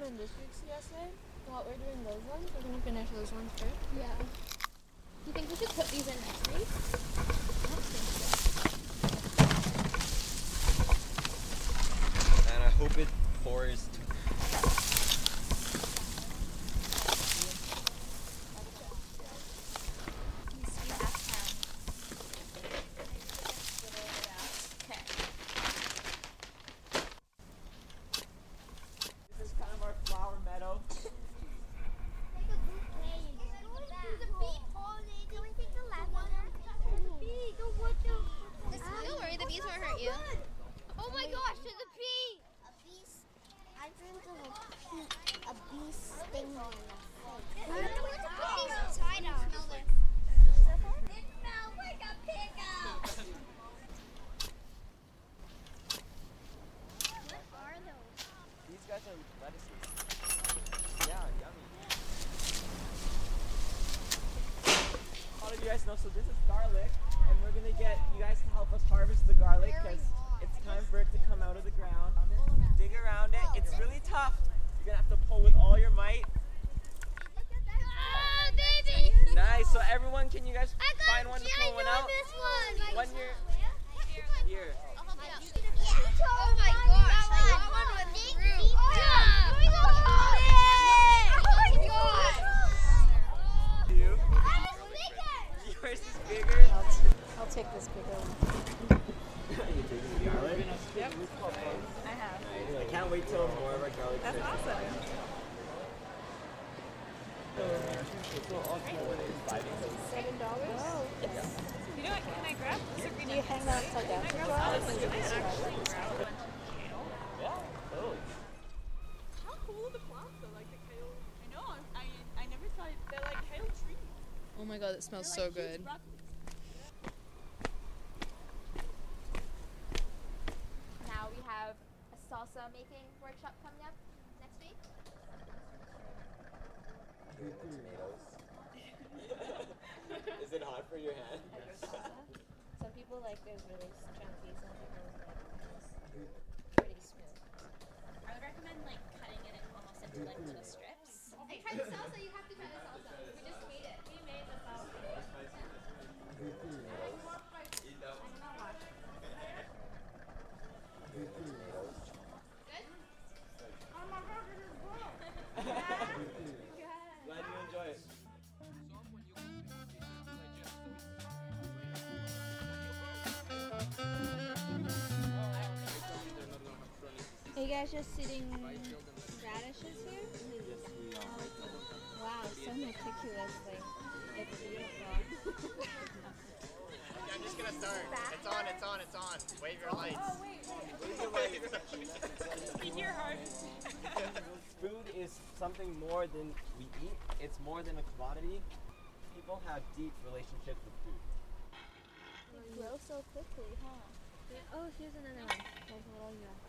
in this week's CSA, while we're doing those ones, we're going to finish those ones first. Yeah. Do you think we should put these in next week? I don't think so. And I hope it pours. This is kind of our flower meadow. Don't worry, the bees won't hurt you. Oh my gosh, there's a bee! I dreamed of a bee sting on the face. I don't know where to put these inside of. Smell this. It smells like a pickle. What are those? These guys are lettuces. Yeah, yummy. A lot of you guys know, so this is garlic, and we're gonna get you guys to help us harvest the garlic because it's time for it to come out of the ground. Dig around it. It's really tough. You're gonna have to pull with all your might. Ah, baby! Nice. So everyone, can you guys find one to pull one out? This one! One here. Here. Oh my gosh, that one was rude. Yeah! Oh my gosh! You. Yours is bigger. I'll take this bigger one. You taking the garlic? Yep. I have. I can't wait till more of our garlic. That's awesome. $7? Oh. You know what? Can I grab Sabrina? Do you hang that upside down? Can I grab this? Can I actually grab one kale? Yeah. Oh. How cool are the plants though? Like the kale. I know. I never thought they're like kale trees. Oh my god, it smells They're so like huge good. broccoli. Now we have a salsa making workshop coming up next week. Tomatoes. Is it hot for your hand? Some people like those really chunky, some people like pretty smooth. I would recommend like cutting it almost into like little strips. Hey, try the salsa. You have to try the salsa. We just made it. We made the salsa. Glad you enjoy it. Are you guys just sitting radishes here? Wow, so meticulous. Like, it's beautiful. I'm just gonna start. It's on, it's on, it's on. Wave your lights. Wave your lights. Keep your heart. Food is something more than we eat. It's more than a commodity. People have deep relationships with food. They grow so quickly, huh? Oh, here's another one. There's a little, yeah.